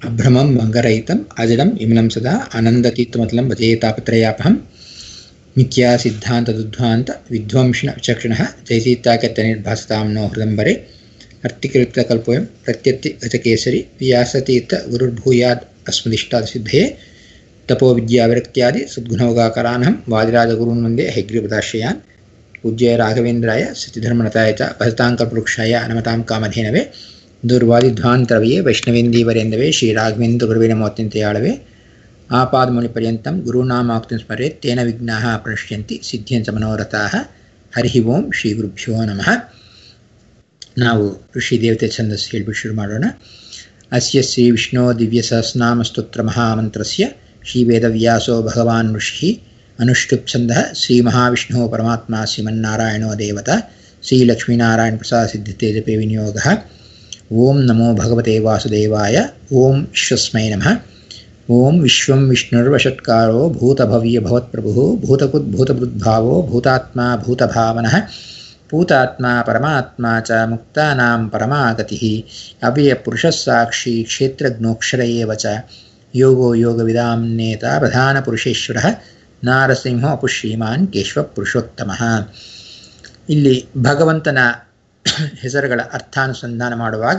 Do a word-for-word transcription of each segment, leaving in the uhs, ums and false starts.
ಅಭ್ರಮಂ ಭಂಗರಹಿತಂ ಅಜಡಂ ಇಮ್ನಂ ಸದಾ ಆನಂದತೀರ್ಥಮತಲಂ ಭಜೇತಾಪತ್ರಯಾಪಹಂ ಮಿಥ್ಯಾ ಸಿದ್ಧಾಂತದುದ್ಧ್ವಾಂತ ವಿಧ್ವಂಸನ ವಿಚಕ್ಷಣಃ ಜಯತೀರ್ಥಾಖ್ಯತನಿರ್ಭಾಸತಾಂ ನೋ ಹೃದಂಬರೆ ಅರ್ತಿಕೃತಕಲ್ಪೋಯಂ ಪ್ರತ್ಯರ್ಥಿ ಗಜಕೇಸರಿ ವ್ಯಾಸತೀರ್ಥ ಗುರುರ್ಭೂಯಾದ್ ಅಸ್ಮದಿಷ್ಟಾಸಿದ್ಧಯೇ ತಪೋ ವಿದ್ಯಾವಿರಕ್ತ್ಯಾದಿ ಸದ್ಗುಣೋಗಾಕರಾನಹಂ ವಾದಿರಾಜಗುರುನ್ ವಂದೇ ಹೈಗ್ರೀಪದಾಶ್ರಯಾನ್ ಪೂಜ್ಯ ರಾಘವೇಂದ್ರಾಯ ಸತ್ಯಧರ್ಮನತಾಯ ಚ ಭಜತಾಂಕಲ್ಪವೃಕ್ಷಾಯ ನಮತಾಂ ಕಾಮಧೇನವೇ ದುರ್ವಾದಿಧ್ವಾಂತರವೇ ವೈಷ್ಣವೇಂದೀವರೇಂದವೇ ಶ್ರೀರಾಘವೇಂದ್ರ ಗುರುವೇ ನಮೋತ್ಯಂತಯಾಳವೇ ಆಪಾದಮೌಳಿಪರ್ಯಂತಂ ಗುರುನಾಮಾಕ್ತಿಂ ಸ್ಮರೇತ್ ತೇನ ವಿಘ್ನಾಃ ಪ್ರಣಶ್ಯಂತಿ ಸಿದ್ಧ್ಯಂತ ಮನೋರಥಾಃ ಹರಿ ಓಂ ಶ್ರೀ ಗುರುಭ್ಯೋ ನಮಃ. ನಾವು ಋಷಿ ದೇವತೆ ಛಂದಸ್ಸು ಹೇಳಿಬಿಟ್ಟು ಶುರು ಮಾಡೋಣ. ಅಸ್ಯ ಶ್ರೀ ವಿಷ್ಣೋ ದಿವ್ಯ ಸಹಸ್ರನಾಮ ಸ್ತೋತ್ರ ಮಹಾಮಂತ್ರಸ್ಯ ಶ್ರೀ ವೇದವ್ಯಾಸೋ ಭಗವಾನ್ ಋಷಿ ಅನುಷ್ಠುಪ್ ಛಂದಃ ಶ್ರೀ ಮಹಾವಿಷ್ಣು ಪರಮಾತ್ಮ ಶ್ರೀಮನ್ನಾರಾಯಣೋ ದೇವತಾ ಶ್ರೀ ಲಕ್ಷ್ಮೀನಾರಾಯಣ ಪ್ರಸಾದ ಸಿದ್ಧತೆ ಜಪೇ ವಿನಿಯೋಗಃ. ಓಂ ನಮೋ ಭಗವತೆ ವಾಸುದೇವಾಯ. ಓಂ ವಿಶ್ವಸ್ಮೈ ನಮಃ. ಓಂ ವಿಶ್ವಂ ವಿಷ್ಣುರ್ವಷಟ್ಕಾರೋ ಭೂತಭವ್ಯ ಭವತ್ಪ್ರಭು ಭೂತಕುದ್ಭೂತಭೃದ್ಭಾವೋ ಭೂತಾತ್ಮ ಭೂತಭಾವನಃ ಭೂತಾತ್ಮ ಪರಮಾತ್ಮ ಚ ಮುಕ್ತಾನಾಂ ಪರಮಾಗತಿಃ ಅವ್ಯಯಪುರುಷಸ್ಸಾಕ್ಷಿ ಕ್ಷೇತ್ರಜ್ಞೋಕ್ಷರ ಏವ ಚ ಯೋಗೋ ಯೋಗವಿದಾಂನೇತ ಪ್ರಧಾನಪುರುಷೇಶ್ವರಃ ನಾರಸಿಂಹೋ ಅಪುಶ್ರೀಮಾನ್ ಕೇಶವಪುರುಷೋತ್ತಮಃ. ಇಲ್ಲಿ ಭಗವಂತನ ಹೆಸರುಗಳ ಅರ್ಥಾನುಸಂಧಾನ ಮಾಡುವಾಗ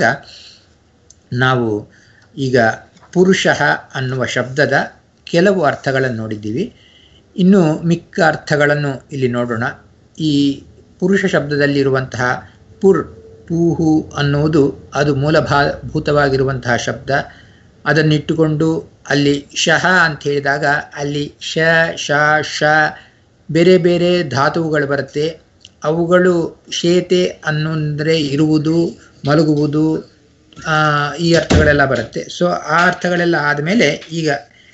ನಾವು ಈಗ ಪುರುಷಃ ಅನ್ನುವ ಶಬ್ದದ ಕೆಲವು ಅರ್ಥಗಳನ್ನು ನೋಡಿದ್ದೀವಿ. ಇನ್ನು ಮಿಕ್ಕ ಅರ್ಥಗಳನ್ನು ಇಲ್ಲಿ ನೋಡೋಣ. ಈ ಪುರುಷ ಶಬ್ದದಲ್ಲಿರುವಂತಹ ಪುರ್ ಪೂಹು ಅನ್ನುವುದು ಅದು ಮೂಲಭೂತವಾಗಿರುವಂತಹ ಶಬ್ದ. ಅದನ್ನಿಟ್ಟುಕೊಂಡು ಅಲ್ಲಿ ಶಹ ಅಂತ ಹೇಳಿದಾಗ ಅಲ್ಲಿ ಶ ಶ ಶ ಬೇರೆ ಬೇರೆ ಧಾತುಗಳು ಬರುತ್ತೆ. ಅವುಗಳು ಶೇತೆ ಅನ್ನೊಂದರೆ ಇರುವುದು, ಮಲಗುವುದು, ಈ ಅರ್ಥಗಳೆಲ್ಲ ಬರುತ್ತೆ. ಸೊ ಆ ಅರ್ಥಗಳೆಲ್ಲ ಆದಮೇಲೆ ಈಗ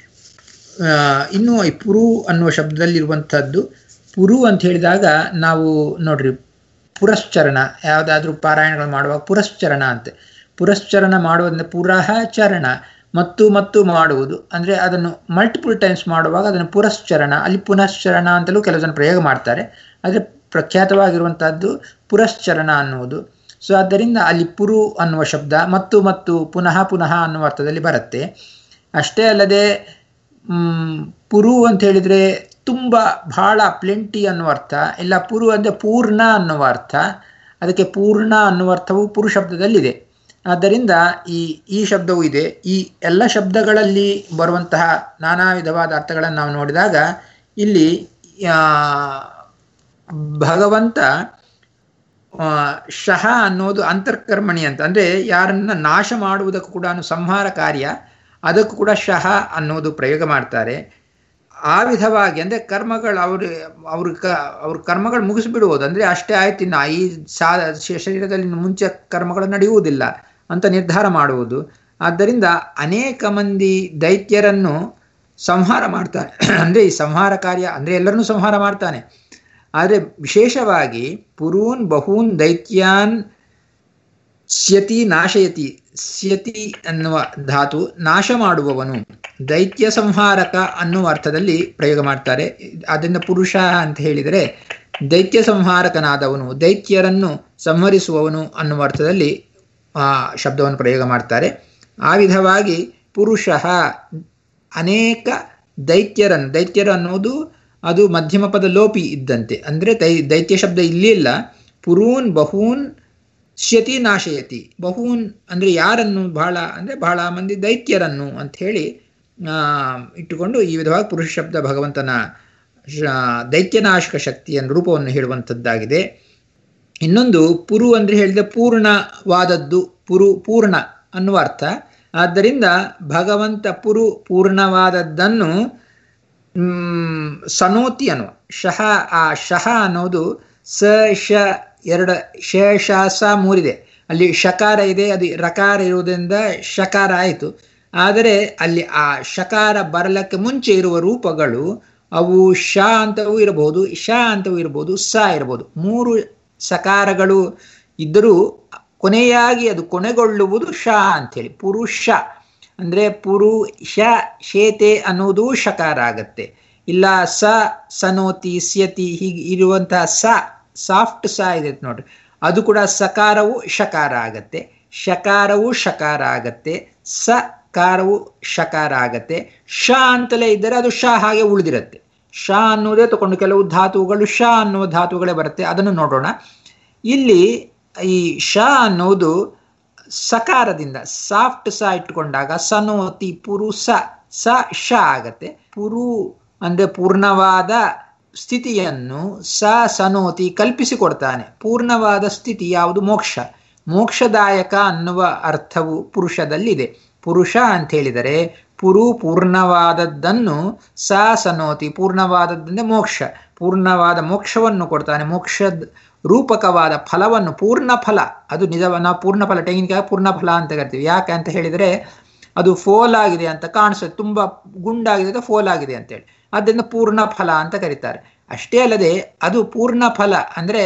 ಇನ್ನೂ ಈ ಪುರು ಅನ್ನುವ ಶಬ್ದದಲ್ಲಿರುವಂಥದ್ದು ಪುರು ಅಂತ ಹೇಳಿದಾಗ ನಾವು ನೋಡ್ರಿ ಪುರಶ್ಚರಣ, ಯಾವುದಾದ್ರೂ ಪಾರಾಯಣಗಳು ಮಾಡುವಾಗ ಪುರಶ್ಚರಣ ಅಂತೆ. ಪುರಶ್ಚರಣ ಮಾಡುವುದರಿಂದ ಪುರಃ ಚರಣ ಮತ್ತು ಮತ್ತು ಮಾಡುವುದು ಅಂದರೆ ಅದನ್ನು ಮಲ್ಟಿಪಲ್ ಟೈಮ್ಸ್ ಮಾಡುವಾಗ ಅದನ್ನು ಪುರಶ್ಚರಣ, ಅಲ್ಲಿ ಪುನಶ್ಚರಣ ಅಂತಲೂ ಕೆಲವು ಜನ ಪ್ರಯೋಗ ಮಾಡ್ತಾರೆ. ಆದರೆ ಪ್ರಖ್ಯಾತವಾಗಿರುವಂಥದ್ದು ಪುರಶ್ಚರಣ ಅನ್ನುವುದು. ಸೊ ಆದ್ದರಿಂದ ಅಲ್ಲಿ ಪುರು ಅನ್ನುವ ಶಬ್ದ ಮತ್ತು ಮತ್ತು ಪುನಃ ಪುನಃ ಅನ್ನುವ ಅರ್ಥದಲ್ಲಿ ಬರುತ್ತೆ. ಅಷ್ಟೇ ಅಲ್ಲದೆ ಪುರು ಅಂತ ಹೇಳಿದರೆ ತುಂಬ ಬಹಳ ಪ್ಲೆಂಟಿ ಅನ್ನುವ ಅರ್ಥ, ಇಲ್ಲ ಪುರು ಅಂದರೆ ಪೂರ್ಣ ಅನ್ನುವ ಅರ್ಥ. ಅದಕ್ಕೆ ಪೂರ್ಣ ಅನ್ನುವ ಅರ್ಥವು ಪುರು ಶಬ್ದದಲ್ಲಿದೆ. ಆದ್ದರಿಂದ ಈ ಈ ಶಬ್ದವೂ ಇದೆ. ಈ ಎಲ್ಲ ಶಬ್ದಗಳಲ್ಲಿ ಬರುವಂತಹ ನಾನಾ ವಿಧವಾದ ಅರ್ಥಗಳನ್ನು ನಾವು ನೋಡಿದಾಗ ಇಲ್ಲಿ ಭಗವಂತ ಶಹ ಅನ್ನೋದು ಅಂತರ್ಕರ್ಮಣಿ ಅಂತ, ಅಂದರೆ ಯಾರನ್ನ ನಾಶ ಮಾಡುವುದಕ್ಕೂ ಕೂಡ ಸಂಹಾರ ಕಾರ್ಯ, ಅದಕ್ಕೂ ಕೂಡ ಶಹ ಅನ್ನೋದು ಪ್ರಯೋಗ ಮಾಡ್ತಾರೆ. ಆ ವಿಧವಾಗಿ ಅಂದರೆ ಕರ್ಮಗಳು ಅವ್ರ ಅವ್ರ ಕ ಅವ್ರ ಕರ್ಮಗಳು ಮುಗಿಸ್ಬಿಡುವುದು, ಅಂದರೆ ಅಷ್ಟೇ ಆಯ್ತು, ಇನ್ನು ಈ ಸಾ ಶರೀರದಲ್ಲಿ ಮುಂಚೆ ಕರ್ಮಗಳು ನಡೆಯುವುದಿಲ್ಲ ಅಂತ ನಿರ್ಧಾರ ಮಾಡುವುದು. ಆದ್ದರಿಂದ ಅನೇಕ ಮಂದಿ ದೈತ್ಯರನ್ನು ಸಂಹಾರ ಮಾಡ್ತಾನೆ. ಅಂದರೆ ಈ ಸಂಹಾರ ಕಾರ್ಯ ಅಂದರೆ ಎಲ್ಲರನ್ನೂ ಸಂಹಾರ ಮಾಡ್ತಾನೆ. ಆದರೆ ವಿಶೇಷವಾಗಿ ಪುರೂನ್ ಬಹೂನ್ ದೈತ್ಯಾನ್ ಸ್ಯತಿ ನಾಶಯತಿ, ಸ್ಯತಿ ಅನ್ನುವ ಧಾತು ನಾಶ ಮಾಡುವವನು, ದೈತ್ಯ ಸಂಹಾರಕ ಅನ್ನುವ ಅರ್ಥದಲ್ಲಿ ಪ್ರಯೋಗ ಮಾಡ್ತಾರೆ. ಅದರಿಂದ ಪುರುಷ ಅಂತ ಹೇಳಿದರೆ ದೈತ್ಯ ಸಂಹಾರಕನಾದವನು, ದೈತ್ಯರನ್ನು ಸಂಹರಿಸುವವನು ಅನ್ನುವ ಅರ್ಥದಲ್ಲಿ ಆ ಶಬ್ದವನ್ನು ಪ್ರಯೋಗ ಮಾಡ್ತಾರೆ. ಆ ವಿಧವಾಗಿ ಪುರುಷಃ ಅನೇಕ ದೈತ್ಯರನ್ನು, ದೈತ್ಯರು ಅನ್ನೋದು ಅದು ಮಧ್ಯಮ ಪದ ಲೋಪಿ ಇದ್ದಂತೆ, ಅಂದರೆ ದೈ ದೈತ್ಯ ಶಬ್ದ ಇಲ್ಲಿ ಇಲ್ಲ. ಪುರೂನ್ ಬಹೂನ್ ಶ್ಯತಿ ನಾಶಯತಿ, ಬಹೂನ್ ಅಂದರೆ ಯಾರನ್ನು, ಬಹಳ ಅಂದರೆ ಬಹಳ ಮಂದಿ ದೈತ್ಯರನ್ನು ಅಂತ ಹೇಳಿ ಇಟ್ಟುಕೊಂಡು ಈ ವಿಧವಾಗಿ ಪುರುಷ ಶಬ್ದ ಭಗವಂತನ ದೈತ್ಯನಾಶಕ ಶಕ್ತಿಯ ರೂಪವನ್ನು ಹೇಳುವಂಥದ್ದಾಗಿದೆ. ಇನ್ನೊಂದು ಪುರು ಅಂದರೆ ಹೇಳಿದ ಪೂರ್ಣವಾದದ್ದು, ಪುರು ಪೂರ್ಣ ಅನ್ನುವ ಅರ್ಥ. ಆದ್ದರಿಂದ ಭಗವಂತ ಪುರು ಪೂರ್ಣವಾದದ್ದನ್ನು ಸನೋತಿ ಅನ್ನುವ ಶಹ, ಆ ಶಹ ಅನ್ನೋದು ಸ ಶ ಎರಡು ಶ ಶ ಸ ಮೂರಿದೆ, ಅಲ್ಲಿ ಶಕಾರ ಇದೆ, ಅದು ರಕಾರ ಇರುವುದರಿಂದ ಶಕಾರ ಆಯಿತು. ಆದರೆ ಅಲ್ಲಿ ಆ ಶಕಾರ ಬರಲಕ್ಕೆ ಮುಂಚೆ ಇರುವ ರೂಪಗಳು ಅವು ಶ ಅಂತವೂ ಇರಬಹುದು, ಶ ಅಂತವೂ ಇರಬಹುದು, ಸ ಇರಬಹುದು. ಮೂರು ಸಕಾರಗಳು ಇದ್ದರೂ ಕೊನೆಯಾಗಿ ಅದು ಕೊನೆಗೊಳ್ಳುವುದು ಶ ಅಂಥೇಳಿ ಪುರುಷ. ಅಂದರೆ ಪುರುಷ ಶೇತೆ ಅನ್ನುವುದು ಶಕಾರ ಆಗತ್ತೆ. ಇಲ್ಲ ಸ ಸನೋತಿ ಸ್ಯತಿ ಹೀಗೆ ಇರುವಂತಹ ಸ ಸಾಫ್ಟ್ ಸ ಇದೆ ನೋಡ್ರಿ, ಅದು ಕೂಡ ಸಕಾರವು ಶಕಾರ ಆಗತ್ತೆ, ಶಕಾರವು ಶಕಾರ ಆಗತ್ತೆ, ಸ ಕಾರವು ಶಕಾರ ಆಗತ್ತೆ. ಶ ಅಂತಲೇ ಇದ್ದರೆ ಅದು ಶ ಹಾಗೆ ಉಳಿದಿರುತ್ತೆ. ಶ ಅನ್ನುವುದೇ ತಗೊಂಡು ಕೆಲವು ಧಾತುಗಳು ಶ ಅನ್ನುವ ಧಾತುಗಳೇ ಬರುತ್ತೆ, ಅದನ್ನು ನೋಡೋಣ. ಇಲ್ಲಿ ಈ ಶ ಅನ್ನುವುದು ಸಕಾರದಿಂದ ಸಾಫ್ಟ್ ಸ ಇಟ್ಟುಕೊಂಡಾಗ ಸನೋತಿ ಪುರುಸ ಸ ಶ ಆಗತ್ತೆ. ಪುರು ಅಂದ್ರೆ ಪೂರ್ಣವಾದ ಸ್ಥಿತಿಯನ್ನು ಸ ಸನೋತಿ ಕಲ್ಪಿಸಿಕೊಡ್ತಾನೆ. ಪೂರ್ಣವಾದ ಸ್ಥಿತಿ ಯಾವುದು? ಮೋಕ್ಷ. ಮೋಕ್ಷದಾಯಕ ಅನ್ನುವ ಅರ್ಥವು ಪುರುಷದಲ್ಲಿದೆ. ಪುರುಷ ಅಂತ ಹೇಳಿದರೆ ಪುರು ಪೂರ್ಣವಾದದ್ದನ್ನು ಸ ಸನೋತಿ, ಪೂರ್ಣವಾದದ್ದಂದ್ರೆ ಮೋಕ್ಷ, ಪೂರ್ಣವಾದ ಮೋಕ್ಷವನ್ನು ಕೊಡ್ತಾನೆ. ಮೋಕ್ಷದ ರೂಪಕವಾದ ಫಲವನ್ನು, ಪೂರ್ಣ ಫಲ, ಅದು ನಿಜ. ನಾವು ಪೂರ್ಣ ಫಲ ತೆಂಗಿನಕಾಯಿ ಪೂರ್ಣ ಫಲ ಅಂತ ಕರಿತೀವಿ. ಯಾಕೆ ಅಂತ ಹೇಳಿದರೆ ಅದು ಫೋಲ್ ಆಗಿದೆ ಅಂತ ಕಾಣಿಸುತ್ತೆ, ತುಂಬ ಗುಂಡಾಗಿದೆ ಅಂತ ಫೋಲ್ ಆಗಿದೆ ಅಂತೇಳಿ, ಆದ್ದರಿಂದ ಪೂರ್ಣ ಫಲ ಅಂತ ಕರೀತಾರೆ. ಅಷ್ಟೇ ಅಲ್ಲದೆ ಅದು ಪೂರ್ಣ ಫಲ ಅಂದರೆ